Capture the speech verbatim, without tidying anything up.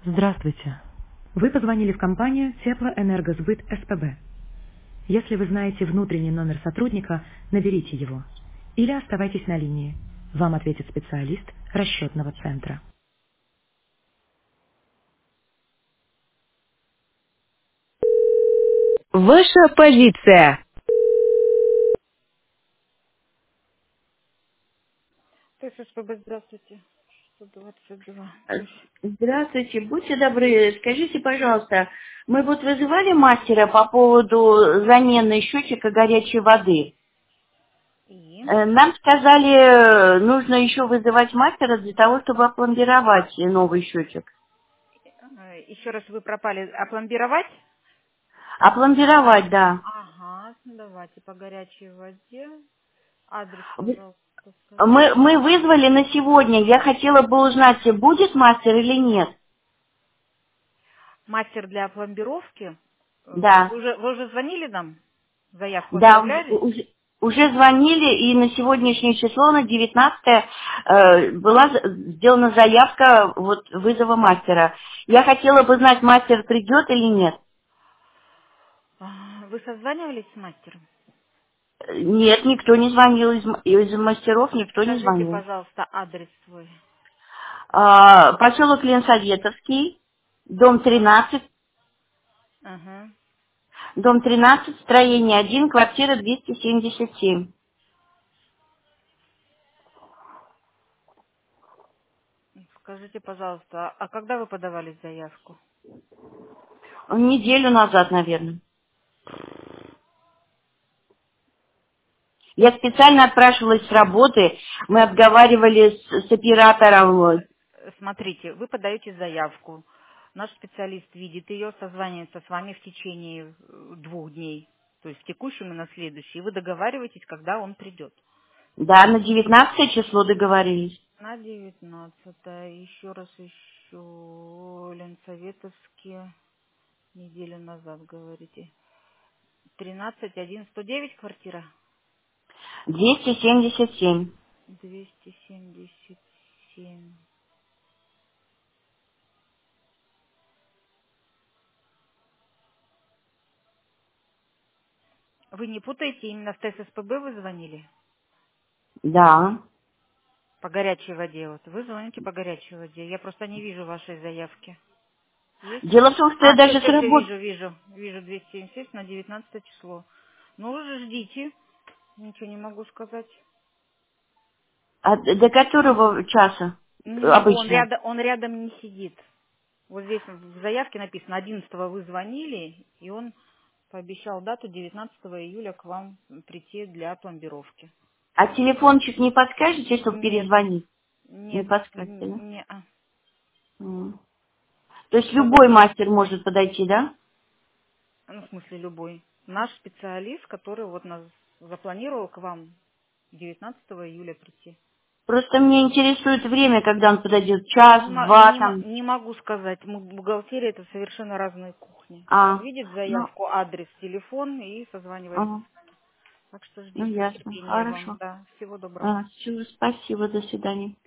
Здравствуйте. Вы позвонили в компанию Теплоэнергосбыт СПБ. Если вы знаете внутренний номер сотрудника, наберите его. Или оставайтесь на линии. Вам ответит специалист расчетного центра. Ваша позиция. ТССПБ, здравствуйте. сто двадцать два. Здравствуйте, будьте добры, скажите, пожалуйста, мы вот вызывали мастера по поводу замены счетчика горячей воды. И Э, Нам сказали, э, нужно еще вызывать мастера для того, чтобы опломбировать новый счетчик. э, еще раз вы пропали. Опломбировать? Опломбировать, да. Ага, давайте по горячей воде. Адрес, Вы- пожалуйста, Мы, скажите. мы вызвали на сегодня, я хотела бы узнать, будет мастер или нет. Мастер для опломбировки. Э, Да. Вы уже, вы уже звонили нам? Заявку Да, уж- оставляли? уже, уже звонили, и на сегодняшнее число, на девятнадцатое, э, была за- сделана заявка вот, вызова мастера. Я хотела бы знать, мастер придет или нет. А, Вы созванивались с мастером? Э, Нет, никто не звонил, из, м- из мастеров никто не Скажите, звонил. пожалуйста, адрес свой. А, поселок Ленсоветовский, дом тринадцать, Ага. дом тринадцать, строение один, квартира двести семьдесят семь. Скажите, пожалуйста, а когда вы подавали заявку? Неделю назад, наверное. Я специально отпрашивалась с работы, мы обговаривали с, с оператором. Смотрите, вы подаете заявку. Наш специалист видит ее, созванивается с вами в течение э, двух дней, то есть в текущем и на следующий. И вы договариваетесь, когда он придет. Да, на девятнадцатое число договорились. На девятнадцатое. Еще раз еще Ленсоветовские, неделю назад, говорите. тринадцать один сто девять квартира? двести семьдесят семь. двести семьдесят семь. Вы не путаете, именно в ТССПБ вы звонили? Да. По горячей воде. Вот вы звоните по горячей воде. Я просто не вижу вашей заявки. Есть? Дело в том, что я А, все, даже с все, все, работы... вижу, вижу. Вижу двести семьдесят шесть на девятнадцатое число. Ну, уже ждите. Ничего не могу сказать. А до которого часа Не могу, он обычно? рядом, он рядом не сидит. Вот здесь в заявке написано, одиннадцатого вы звонили, и он пообещал дату девятнадцатого июля к вам прийти для пломбировки. А телефончик не подскажете, чтобы Нет, перезвонить? Не нет, подскажете, да? н- не, а. М. То есть Тогда, любой мастер может подойти, да? ну, в смысле, любой. Наш специалист, который вот нас запланировал к вам девятнадцатого июля прийти. Просто мне интересует время, когда он подойдет. Час, Не, мо- два не, мо- там. не могу сказать. Мы бухгалтерия это совершенно разные кухни. Он А, видит ну, заявку, адрес, телефон и созванивается. ага. Так что Ну, ждите, ясно. терпения вам. Хорошо. Да, всего доброго. А, всё, спасибо, до свидания.